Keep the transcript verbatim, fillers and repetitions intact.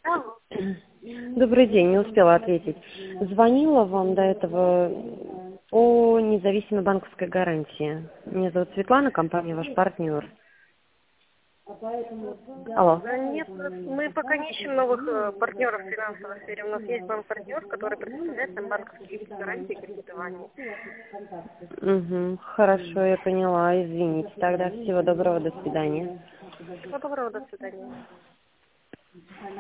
Алло. Добрый день, не успела ответить. Звонила вам до этого по независимой банковской гарантии. Меня зовут Светлана, компания «Ваш партнер». Алло. Да нет, мы пока не ищем новых э, партнеров в финансовой сфере. У нас есть банк-партнер, который предоставляет нам банковские гарантии и кредитование. Угу, хорошо, я поняла. Извините. Тогда всего доброго, до свидания. Всего доброго, до свидания.